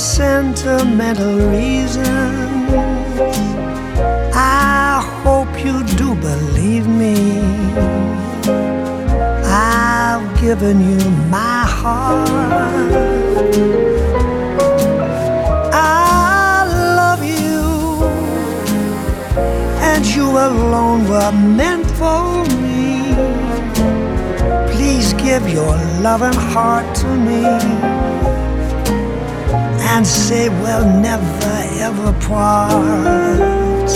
sentimental reasons. I hope you do believe me. I've given you my heart. I love you, and you alone were meant for me. Please give your loving heart to me, and say we'll never ever part.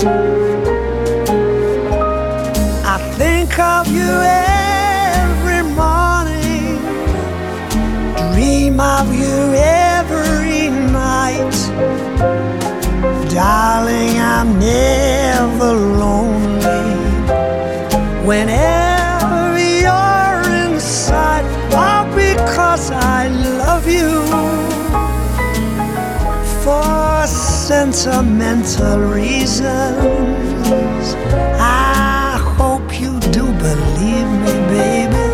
I think of you every morning, dream of you every night. Darling, I'm never lonely whenever you're inside. All because I love you. For sentimental reasons, I hope you do believe me, baby.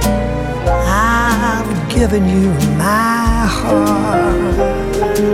I've given you my heart.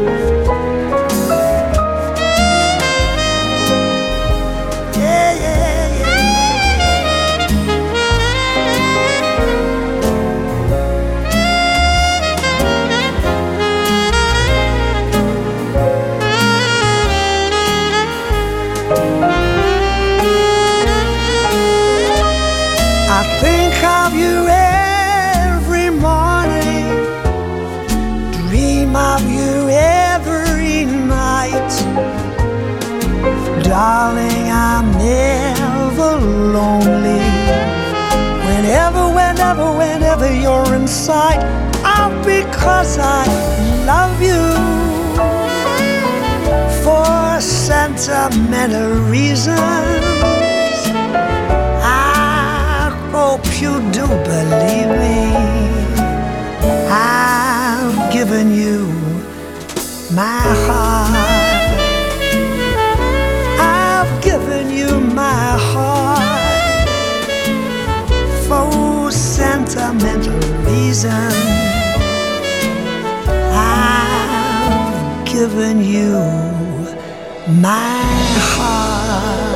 I think of you every morning, dream of you every night. Darling, I'm never lonely whenever you're in sight. All because I love you. For sentimental reasons, hope you do believe me. I've given you my heart. I've given you my heart. For sentimental reasons, I've given you my heart.